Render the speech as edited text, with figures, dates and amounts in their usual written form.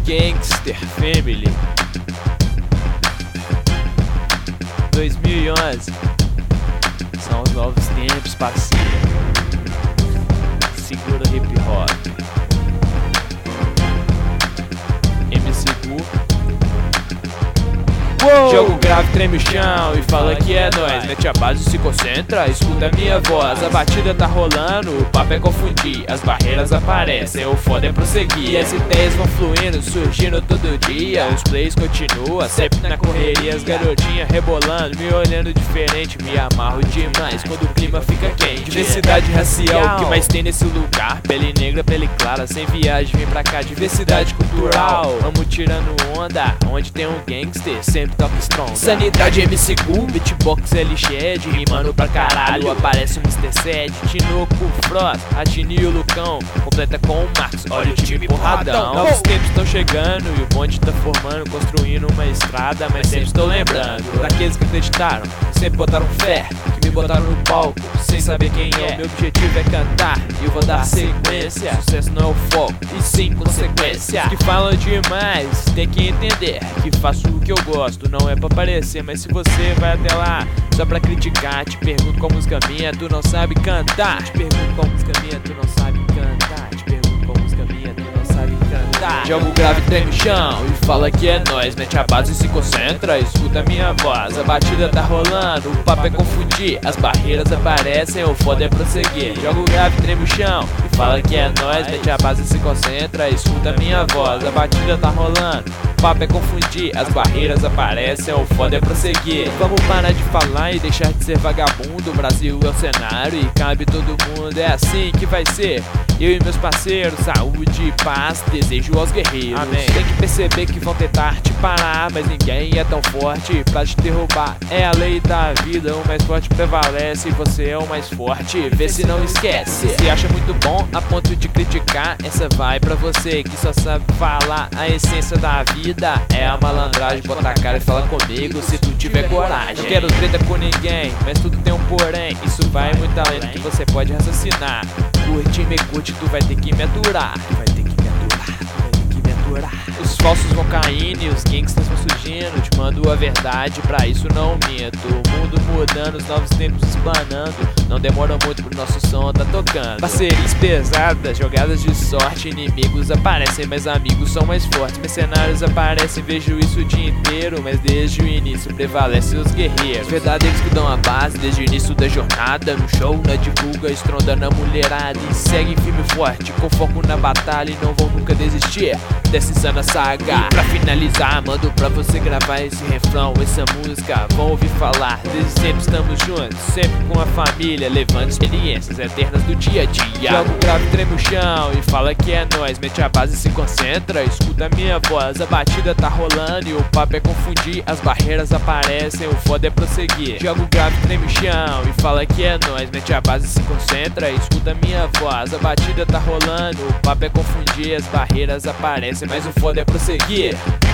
Gangster Family 2011. São os novos tempos, parceiro. Segura o hip hop. MC Gu. Jogo grave, treme o chão e fala que é nóis. Mete a base e se concentra, escuta a minha voz. A batida tá rolando, o papo é confundir. As barreiras aparecem, o foda é prosseguir. E as ideias vão fluindo, surgindo todo dia. Os plays continuam, sempre na correria. As garotinhas rebolando, me olhando diferente. Me amarro demais quando o clima fica quente. Diversidade racial, o que mais tem nesse lugar? Pele negra, pele clara, sem viagem, vem pra cá. Diversidade cultural, amo tirando onda. Onde tem um gangster, sempre toca strong. Sanidade MC Gu, beatbox LX, rimando pra caralho. Aparece o Mr. Sed, Tinoco, Frost, Ratini e o Lucão. Completa com o Max, olha o time porradão. Novos tempos estão chegando e o bonde tá formando, construindo uma estrada, mas sempre estou lembrando daqueles que acreditaram, que sempre botaram fé, que me botaram no palco, sem saber quem é. Meu objetivo é cantar e eu vou dar sequência. Sucesso não é o foco, e sim consequência. Os que falam demais, tem que entender que faço o que eu gosto, não é pra aparecer. Mas se você vai até lá só pra criticar, te pergunto qual música minha, tu não sabe cantar. Te pergunto qual música minha, tu não sabe cantar. Te pergunto qual música minha, tu não sabe cantar. Jogo grave, treme o chão e fala que é nóis. Mete a base e se concentra, escuta a minha voz. A batida tá rolando, o papo é confundir. As barreiras aparecem, o foda é prosseguir. Jogo grave, treme o chão e fala que é nóis. Mete a base e se concentra, escuta a minha voz. A batida tá rolando, o papo é confundir. As barreiras aparecem, o foda é prosseguir. Vamos parar de falar e deixar de ser vagabundo. O Brasil é o cenário e cabe todo mundo. É assim que vai ser. Eu e meus parceiros, saúde e paz desejo aos guerreiros. Amém. Tem que perceber que vão tentar te parar, mas ninguém é tão forte pra te derrubar. É a lei da vida, o mais forte prevalece e você é o mais forte, vê se não esquece. Se acha muito bom a ponto de criticar, essa vai pra você que só sabe falar. A essência da vida é a malandragem. Bota a cara e fala comigo se tu tiver coragem. Não quero treta com ninguém, mas tudo tem um porém. Isso vai muito além do que você pode raciocinar. Curte, me curte, tu vai ter que me aturar. Tu vai ter que me aturar, tu vai ter que me aturar. Os falsos vão caindo e os gangsters vão surgindo. Te mando a verdade, pra isso não minto. O mundo mudando, os novos tempos explanando. Não demora muito pro nosso som tá tocando. Parcerias pesadas, jogadas de sorte. Inimigos aparecem, mas amigos são mais fortes. Mercenários aparecem, vejo isso o dia inteiro. Mas desde o início prevalecem os guerreiros. Verdadeiros que dão a base desde o início da jornada. No show, na divulga, estrondando a mulherada. E seguem firme e forte, com foco na batalha. E não vão nunca desistir dessa insana saga. E pra finalizar, mando pra você gravar esse refrão, essa música, vão ouvir falar. Desde sempre estamos juntos, sempre com a família, levando experiências eternas do dia a dia. Jogo grave, treme o chão e fala que é nóis. Mete a base e se concentra, escuta a minha voz. A batida tá rolando e o papo é confundir. As barreiras aparecem, o foda é prosseguir. Jogo grave, treme o chão e fala que é nóis. Mete a base e se concentra, escuta a minha voz. A batida tá rolando, o papo é confundir. As barreiras aparecem, mas o foda é prosseguir.